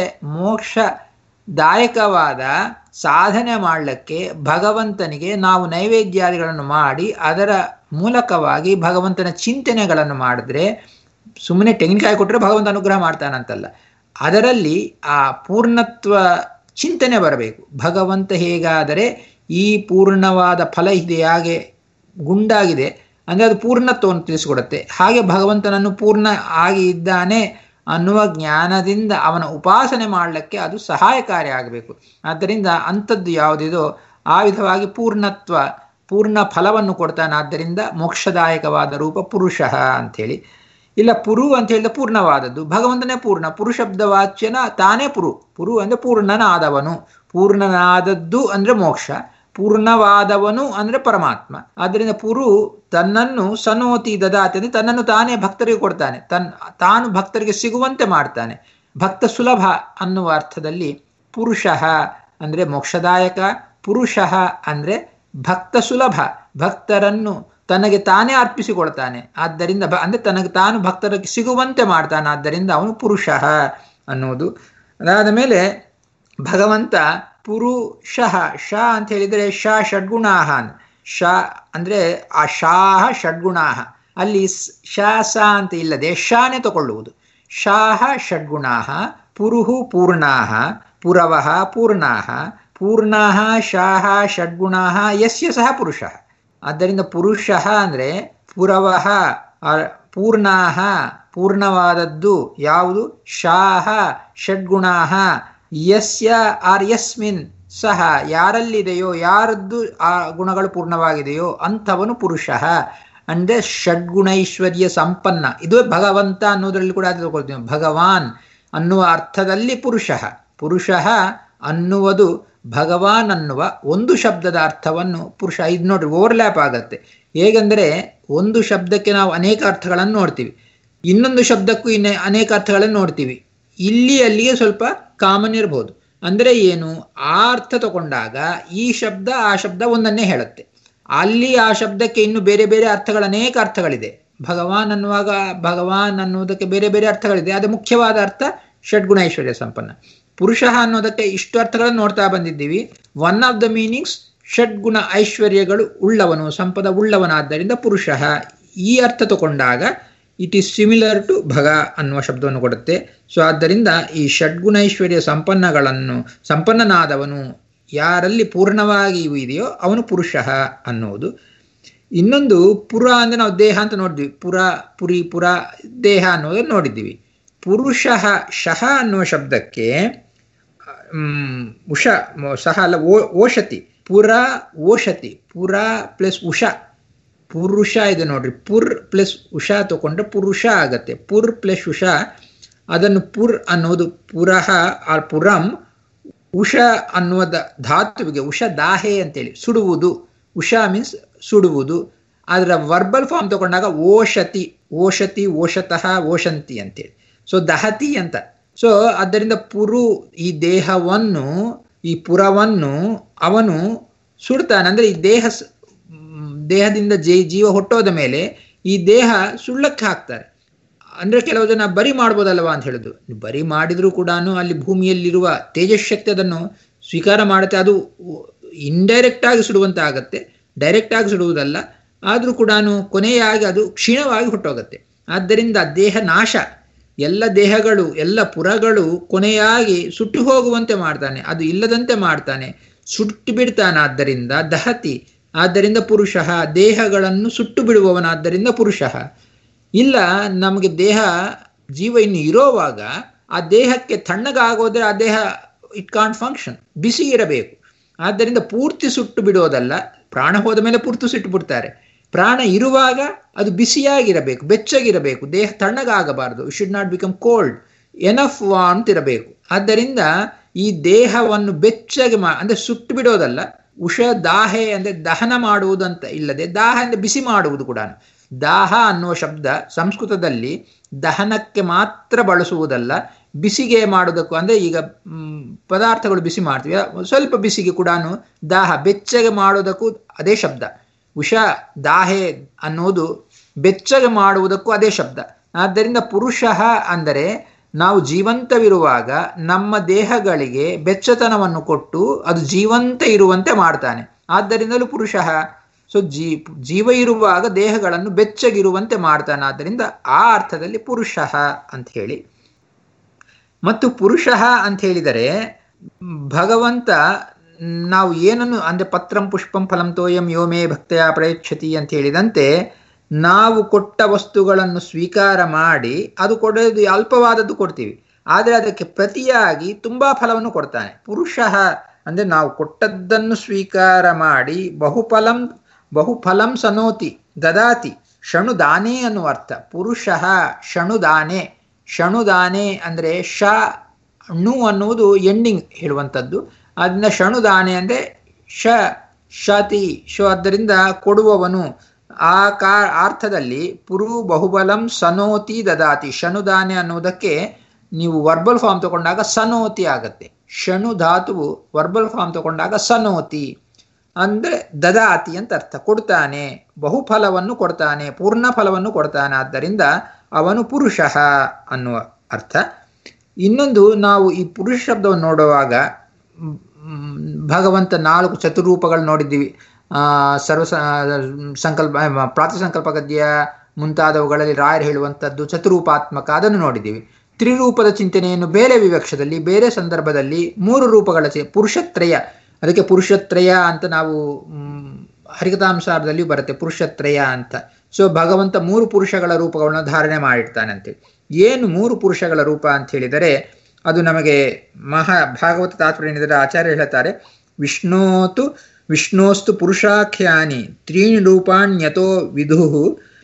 ಮೋಕ್ಷದಾಯಕವಾದ ಸಾಧನೆ ಮಾಡಲಿಕ್ಕೆ ಭಗವಂತನಿಗೆ ನಾವು ನೈವೇದ್ಯಾದಿಗಳನ್ನು ಮಾಡಿ ಅದರ ಮೂಲಕವಾಗಿ ಭಗವಂತನ ಚಿಂತನೆಗಳನ್ನು ಮಾಡಿದ್ರೆ, ಸುಮ್ಮನೆ ತೆಂಗಿನಕಾಯಿ ಕೊಟ್ಟರೆ ಭಗವಂತ ಅನುಗ್ರಹ ಮಾಡ್ತಾನಂತಲ್ಲ, ಅದರಲ್ಲಿ ಆ ಪೂರ್ಣತ್ವ ಚಿಂತನೆ ಬರಬೇಕು. ಭಗವಂತ ಹೇಗಾದರೆ ಈ ಪೂರ್ಣವಾದ ಫಲ ಇದೆ, ಹಾಗೆ ಗುಂಡಾಗಿದೆ ಅಂದರೆ ಅದು ಪೂರ್ಣತ್ವವನ್ನು ತಿಳಿಸಿಕೊಡುತ್ತೆ. ಹಾಗೆ ಭಗವಂತನನ್ನು ಪೂರ್ಣ ಆಗಿ ಇದ್ದಾನೆ ಅನ್ನುವ ಜ್ಞಾನದಿಂದ ಅವನ ಉಪಾಸನೆ ಮಾಡಲಿಕ್ಕೆ ಅದು ಸಹಾಯಕಾರಿ ಆಗಬೇಕು. ಆದ್ದರಿಂದ ಅಂಥದ್ದು ಯಾವುದಿದೋ ಆ ವಿಧವಾಗಿ ಪೂರ್ಣತ್ವ, ಪೂರ್ಣ ಫಲವನ್ನು ಕೊಡ್ತಾನೆ. ಆದ್ದರಿಂದ ಮೋಕ್ಷದಾಯಕವಾದ ರೂಪ ಪುರುಷ ಅಂಥೇಳಿ. ಇಲ್ಲ ಪುರು ಅಂತ ಹೇಳಿದ ಪೂರ್ಣವಾದದ್ದು, ಭಗವಂತನೇ ಪೂರ್ಣ. ಪುರುಷಬ್ದ ವಾಚ್ಯನ ತಾನೇ ಪುರು. ಪುರು ಅಂದರೆ ಪೂರ್ಣನಾದವನು. ಪೂರ್ಣನಾದದ್ದು ಅಂದರೆ ಮೋಕ್ಷ, ಪೂರ್ಣವಾದವನು ಅಂದರೆ ಪರಮಾತ್ಮ. ಆದ್ದರಿಂದ ಪುರು ತನ್ನನ್ನು ಸನೋತಿ ದದಾತಿ ಅಂದರೆ ತನ್ನನ್ನು ತಾನೇ ಭಕ್ತರಿಗೆ ಕೊಡ್ತಾನೆ, ತನ್ ತಾನು ಭಕ್ತರಿಗೆ ಸಿಗುವಂತೆ ಮಾಡ್ತಾನೆ. ಭಕ್ತ ಸುಲಭ ಅನ್ನುವ ಅರ್ಥದಲ್ಲಿ ಪುರುಷ ಅಂದರೆ ಮೋಕ್ಷದಾಯಕ, ಪುರುಷ ಅಂದರೆ ಭಕ್ತ ಸುಲಭ, ಭಕ್ತರನ್ನು ತನಗೆ ತಾನೇ ಅರ್ಪಿಸಿಕೊಳ್ತಾನೆ. ಆದ್ದರಿಂದ ಬ ಅಂದರೆ ತನಗೆ ತಾನು ಭಕ್ತರಿಗೆ ಸಿಗುವಂತೆ ಮಾಡ್ತಾನೆ, ಆದ್ದರಿಂದ ಅವನು ಪುರುಷ ಅನ್ನುವುದು. ಅದಾದ ಮೇಲೆ ಭಗವಂತ ಪುರುಷಃ, ಶ ಅಂತ ಹೇಳಿದರೆ ಶ ಷಡ್ಗುಣಾಹ, ಶ ಅಂದರೆ ಆ ಶಾಹ ಷಡ್ಗುಣಾಹ, ಅಲ್ಲಿ ಶ ಸ ಅಂತ ಇಲ್ಲದೆ ಶಾನೆ ತಗೊಳ್ಳುವುದು. ಶಾಹ ಷಡ್ಗುಣಾಹ, ಪುರುಹು ಪೂರ್ಣಾಹ, ಪುರವಃ ಪೂರ್ಣಾಹ, ಪೂರ್ಣಾಹ ಶಾಹ ಷಡ್ಗುಣಾಹ ಯಸ್ಯ ಸಹ ಪುರುಷಃ. ಆದ್ದರಿಂದ ಪುರುಷಃ ಅಂದರೆ ಪುರವಃ ಪೂರ್ಣಾಹ, ಪೂರ್ಣವಾದದ್ದು ಯಾವುದು? ಶಾಹ ಷಡ್ಗುಣಾಹ ಯಸ್ಯ ಆರ್ ಯಸ್ಮಿನ್ ಸಹ, ಯಾರಲ್ಲಿದೆಯೋ, ಯಾರದ್ದು ಆ ಗುಣಗಳು ಪೂರ್ಣವಾಗಿದೆಯೋ ಅಂಥವನು ಪುರುಷ. ಅಂದರೆ ಷಡ್ಗುಣೈಶ್ವರ್ಯ ಸಂಪನ್ನ. ಇದು ಭಗವಂತ ಅನ್ನೋದ್ರಲ್ಲಿ ಕೂಡ ಅದು ತಗೊಳ್ತೀವಿ. ಭಗವಾನ್ ಅನ್ನುವ ಅರ್ಥದಲ್ಲಿ ಪುರುಷ. ಪುರುಷ ಅನ್ನುವುದು ಭಗವಾನ್ ಅನ್ನುವ ಒಂದು ಶಬ್ದದ ಅರ್ಥವನ್ನು ಪುರುಷ. ಇದು ನೋಡ್ರಿ ಓವರ್ಲ್ಯಾಪ್ ಆಗತ್ತೆ. ಹೇಗೆಂದರೆ ಒಂದು ಶಬ್ದಕ್ಕೆ ನಾವು ಅನೇಕ ಅರ್ಥಗಳನ್ನು ನೋಡ್ತೀವಿ, ಇನ್ನೊಂದು ಶಬ್ದಕ್ಕೂ ಇನ್ನೇ ಅನೇಕ ಅರ್ಥಗಳನ್ನು ನೋಡ್ತೀವಿ. ಇಲ್ಲಿ ಅಲ್ಲಿಗೆ ಸ್ವಲ್ಪ ಕಾಮನ್ ಇರ್ಬೋದು. ಅಂದರೆ ಏನು? ಆ ಅರ್ಥ ತಗೊಂಡಾಗ ಈ ಶಬ್ದ ಆ ಶಬ್ದ ಒಂದನ್ನೇ ಹೇಳುತ್ತೆ, ಅಲ್ಲಿ ಆ ಶಬ್ದಕ್ಕೆ ಇನ್ನು ಬೇರೆ ಬೇರೆ ಅರ್ಥಗಳ ಅನೇಕ ಅರ್ಥಗಳಿದೆ. ಭಗವಾನ್ ಅನ್ನುವಾಗ ಭಗವಾನ್ ಅನ್ನುವುದಕ್ಕೆ ಬೇರೆ ಬೇರೆ ಅರ್ಥಗಳಿದೆ. ಅದು ಮುಖ್ಯವಾದ ಅರ್ಥ ಷಡ್ಗುಣ ಐಶ್ವರ್ಯ ಸಂಪನ್ನ. ಪುರುಷ ಅನ್ನೋದಕ್ಕೆ ಇಷ್ಟು ಅರ್ಥಗಳನ್ನು ನೋಡ್ತಾ ಬಂದಿದ್ದೀವಿ. ಒನ್ ಆಫ್ ದ ಮೀನಿಂಗ್ಸ್ ಷಡ್ಗುಣ ಐಶ್ವರ್ಯಗಳು ಉಳ್ಳವನು, ಸಂಪದ ಉಳ್ಳವನಾದ್ದರಿಂದ ಪುರುಷ. ಈ ಅರ್ಥ ತಗೊಂಡಾಗ ಇಟ್ ಈಸ್ ಸಿಮಿಲರ್ ಟು ಭಗ ಅನ್ನುವ ಶಬ್ದವನ್ನು ಕೊಡುತ್ತೆ. ಸೊ ಆದ್ದರಿಂದ ಈ ಷಡ್ಗುಣೈಶ್ವರ್ಯ ಸಂಪನ್ನಗಳನ್ನು, ಸಂಪನ್ನನಾದವನು ಯಾರಲ್ಲಿ ಪೂರ್ಣವಾಗಿ ಇದೆಯೋ ಅವನು ಪುರುಷ ಅನ್ನುವುದು. ಇನ್ನೊಂದು ಪುರ ಅಂದರೆ ನಾವು ದೇಹ ಅಂತ ನೋಡಿದ್ವಿ. ಪುರ, ಪುರಿ, ಪುರ, ದೇಹ ಅನ್ನೋದನ್ನು ನೋಡಿದ್ದೀವಿ. ಪುರುಷ ಶಹ ಅನ್ನುವ ಶಬ್ದಕ್ಕೆ ಉಷ ಸಹ ಅಲ್ಲ, ಓ ಓಷತಿ, ಪುರ ಓಷತಿ, ಪುರ ಪ್ಲಸ್ ಉಷ, ಪುರುಷ ಇದೆ ನೋಡ್ರಿ. ಪುರ್ ಪ್ಲಸ್ ಉಷಾ ತಗೊಂಡ್ರೆ ಪುರುಷ ಆಗತ್ತೆ. ಪುರ್ ಪ್ಲಸ್ ಉಷ, ಅದನ್ನು ಪುರ್ ಅನ್ನೋದು ಪುರಹ ಆರ್ ಪುರಂ, ಉಷ ಅನ್ನುವ ಧಾತುವಿಗೆ ಉಷ ದಾಹೆ ಅಂತೇಳಿ ಸುಡುವುದು. ಉಷಾ ಮೀನ್ಸ್ ಸುಡುವುದು. ಅದರ ವರ್ಬಲ್ ಫಾರ್ಮ್ ತಗೊಂಡಾಗ ಓಷತಿ, ಓಷತಿ, ಓಷತಃ, ಓಷಂತಿ ಅಂತೇಳಿ. ಸೊ ದಹತಿ ಅಂತ. ಸೊ ಆದ್ದರಿಂದ ಪುರು ಈ ದೇಹವನ್ನು, ಈ ಪುರವನ್ನು ಅವನು ಸುಡ್ತಾನೆ. ಅಂದರೆ ಈ ದೇಹ, ದೇಹದಿಂದ ಜೀ ಜೀವ ಹೊಟ್ಟೋದ ಮೇಲೆ ಈ ದೇಹ ಸುಳ್ಳಕ್ಕೆ ಹಾಕ್ತಾರೆ. ಅಂದರೆ ಕೆಲವು ಜನ ಬರಿ ಮಾಡ್ಬೋದಲ್ವಾ ಅಂತ ಹೇಳೋದು. ಬರಿ ಮಾಡಿದರೂ ಕೂಡ ಅಲ್ಲಿ ಭೂಮಿಯಲ್ಲಿರುವ ತೇಜಶಕ್ತಿ ಅದನ್ನು ಸ್ವೀಕಾರ ಮಾಡುತ್ತೆ. ಅದು ಇಂಡೈರೆಕ್ಟ್ ಆಗಿ ಸುಡುವಂತೆ ಆಗತ್ತೆ, ಡೈರೆಕ್ಟ್ ಆಗಿ ಸುಡುವುದಲ್ಲ. ಆದರೂ ಕೂಡ ಕೊನೆಯಾಗಿ ಅದು ಕ್ಷೀಣವಾಗಿ ಹೊಟ್ಟೋಗುತ್ತೆ. ಆದ್ದರಿಂದ ದೇಹ ನಾಶ, ಎಲ್ಲ ದೇಹಗಳು, ಎಲ್ಲ ಪುರಗಳು ಕೊನೆಯಾಗಿ ಸುಟ್ಟು ಹೋಗುವಂತೆ ಮಾಡ್ತಾನೆ, ಅದು ಇಲ್ಲದಂತೆ ಮಾಡ್ತಾನೆ, ಸುಟ್ಟು ಬಿಡ್ತಾನೆ. ಆದ್ದರಿಂದ ದಹತಿ ಆದ್ದರಿಂದ ಪುರುಷ. ದೇಹಗಳನ್ನು ಸುಟ್ಟು ಬಿಡುವವನಾದ್ದರಿಂದ ಪುರುಷ. ಇಲ್ಲ, ನಮಗೆ ದೇಹ ಜೀವ ಇನ್ನು ಇರೋವಾಗ ಆ ದೇಹಕ್ಕೆ ತಣ್ಣಗಾಗೋದ್ರೆ ಆ ದೇಹ ಇಟ್ ಕಾಂಟ್ ಫಂಕ್ಷನ್, ಬಿಸಿ ಇರಬೇಕು. ಆದ್ದರಿಂದ ಪೂರ್ತಿ ಸುಟ್ಟು ಬಿಡೋದಲ್ಲ, ಪ್ರಾಣ ಹೋದ ಮೇಲೆ ಪೂರ್ತಿ ಸುಟ್ಟು ಬಿಡ್ತಾರೆ. ಪ್ರಾಣ ಇರುವಾಗ ಅದು ಬಿಸಿಯಾಗಿರಬೇಕು, ಬೆಚ್ಚಗಿರಬೇಕು, ದೇಹ ತಣ್ಣಗಾಗಬಾರದು. It should not become cold, enough warmth ಇರಬೇಕು. ಆದ್ದರಿಂದ ಈ ದೇಹವನ್ನು ಬೆಚ್ಚಗೆ ಮಾ ಅಂದರೆ ಸುಟ್ಟು ಬಿಡೋದಲ್ಲ, ಉಷ ದಾಹೆ ಅಂದರೆ ದಹನ ಮಾಡುವುದಂತ ಇಲ್ಲದೆ, ದಾಹ ಅಂದರೆ ಬಿಸಿ ಮಾಡುವುದು ಕೂಡ. ದಾಹ ಅನ್ನುವ ಶಬ್ದ ಸಂಸ್ಕೃತದಲ್ಲಿ ದಹನಕ್ಕೆ ಮಾತ್ರ ಬಳಸುವುದಲ್ಲ, ಬಿಸಿಗೆ ಮಾಡುವುದಕ್ಕೂ. ಅಂದರೆ ಈಗ ಪದಾರ್ಥಗಳು ಬಿಸಿ ಮಾಡ್ತೀವಿ, ಸ್ವಲ್ಪ ಬಿಸಿಗೆ ಕೂಡ ದಾಹ, ಬೆಚ್ಚಗೆ ಮಾಡೋದಕ್ಕೂ ಅದೇ ಶಬ್ದ. ಉಷ ದಾಹೆ ಅನ್ನೋದು ಬೆಚ್ಚಗೆ ಮಾಡುವುದಕ್ಕೂ ಅದೇ ಶಬ್ದ. ಆದ್ದರಿಂದ ಪುರುಷ ಅಂದರೆ ನಾವು ಜೀವಂತವಿರುವಾಗ ನಮ್ಮ ದೇಹಗಳಿಗೆ ಬೆಚ್ಚತನವನ್ನು ಕೊಟ್ಟು ಅದು ಜೀವಂತ ಇರುವಂತೆ ಮಾಡ್ತಾನೆ. ಆದ್ದರಿಂದಲೂ ಪುರುಷ. ಸೊ ಜೀ ಜೀವ ಇರುವಾಗ ದೇಹಗಳನ್ನು ಬೆಚ್ಚಗಿರುವಂತೆ ಮಾಡ್ತಾನೆ. ಆದ್ದರಿಂದ ಆ ಅರ್ಥದಲ್ಲಿ ಪುರುಷ ಅಂತ ಹೇಳಿ. ಮತ್ತು ಪುರುಷ ಅಂತ ಹೇಳಿದರೆ ಭಗವಂತ ನಾವು ಏನನ್ನು ಅಂದರೆ ಪತ್ರಂ ಪುಷ್ಪಂ ಫಲಂ ತೋಯಂ ಯೋಮೇ ಭಕ್ತೆಯ ಪ್ರಯಚ್ಛತಿ ಅಂತ ಹೇಳಿದಂತೆ, ನಾವು ಕೊಟ್ಟ ವಸ್ತುಗಳನ್ನು ಸ್ವೀಕಾರ ಮಾಡಿ ಅದು ಕೊಡೋದು ಅಲ್ಪವಾದದ್ದು ಕೊಡ್ತೀವಿ, ಆದರೆ ಅದಕ್ಕೆ ಪ್ರತಿಯಾಗಿ ತುಂಬಾ ಫಲವನ್ನು ಕೊಡ್ತಾನೆ. ಪುರುಷ ಅಂದರೆ ನಾವು ಕೊಟ್ಟದ್ದನ್ನು ಸ್ವೀಕಾರ ಮಾಡಿ ಬಹುಫಲಂ ಬಹುಫಲಂ ಸನೋತಿ ದದಾತಿ ಶಣುದಾನೆ ಅನ್ನುವ ಅರ್ಥ. ಪುರುಷ ಶಣುದಾನೆ. ಶಣುದಾನೆ ಅಂದರೆ ಶ ಣು ಅನ್ನುವುದು ಎಂಡಿಂಗ್ ಹೇಳುವಂಥದ್ದು. ಅದನ್ನ ಶಣುದಾನೆ ಅಂದರೆ ಶ ಶತಿ ಶೋ, ಆದ್ದರಿಂದ ಕೊಡುವವನು. ಆ ಕಾ ಅರ್ಥದಲ್ಲಿ ಪುರು ಬಹುಬಲಂ ಸನೋತಿ ದದಾತಿ. ಶಣುದಾನೆ ಅನ್ನುವುದಕ್ಕೆ ನೀವು ವರ್ಬಲ್ ಫಾರ್ಮ್ ತಗೊಂಡಾಗ ಸನೋತಿ ಆಗತ್ತೆ. ಶಣು ಧಾತುವು ವರ್ಬಲ್ ಫಾರ್ಮ್ ತಗೊಂಡಾಗ ಸನೋತಿ ಅಂದರೆ ದದಾತಿ ಅಂತ ಅರ್ಥ. ಕೊಡ್ತಾನೆ, ಬಹುಫಲವನ್ನು ಕೊಡ್ತಾನೆ, ಪೂರ್ಣ ಫಲವನ್ನು ಕೊಡ್ತಾನೆ. ಆದ್ದರಿಂದ ಅವನು ಪುರುಷ ಅನ್ನುವ ಅರ್ಥ. ಇನ್ನೊಂದು, ನಾವು ಈ ಪುರುಷ ಶಬ್ದವನ್ನು ನೋಡುವಾಗ ಭಗವಂತ ನಾಲ್ಕು ಚತುರೂಪಗಳು ನೋಡಿದ್ದೀವಿ. ಸರ್ವ ಸಂಕಲ್ಪ, ಪ್ರಾತಿಸಂಕಲ್ಪ ಗದ್ಯ ಮುಂತಾದವುಗಳಲ್ಲಿ ರಾಯರು ಹೇಳುವಂಥದ್ದು ಚತುರೂಪಾತ್ಮಕ, ಅದನ್ನು ನೋಡಿದ್ದೀವಿ. ತ್ರಿರೂಪದ ಚಿಂತನೆಯನ್ನು ಬೇರೆ ವಿವಕ್ಷದಲ್ಲಿ ಬೇರೆ ಸಂದರ್ಭದಲ್ಲಿ ಮೂರು ರೂಪಗಳ ಪುರುಷತ್ರಯ, ಅದಕ್ಕೆ ಪುರುಷತ್ರಯ ಅಂತ ನಾವು ಹರಿಕಥಾಂಸಾರದಲ್ಲಿ ಬರುತ್ತೆ ಪುರುಷತ್ರಯ ಅಂತ. ಸೊ ಭಗವಂತ ಮೂರು ಪುರುಷಗಳ ರೂಪಗಳನ್ನು ಧಾರಣೆ ಮಾಡಿರ್ತಾನೆ ಅಂತೇಳಿ. ಏನು ಮೂರು ಪುರುಷಗಳ ರೂಪ ಅಂತ ಹೇಳಿದರೆ ಅದು ನಮಗೆ ಮಹಾ ಭಾಗವತ ತಾತ್ಪರ್ಯ ಏನಿದ್ರೆ ಆಚಾರ್ಯ ಹೇಳ್ತಾರೆ, ವಿಷ್ಣೋತು ವಿಷ್ಣೋಸ್ತು ಪುರುಷಾಖ್ಯಾನಿ ತ್ರೀಣಿ ರೂಪಾಣ್ಯತೋ ವಿದುಹು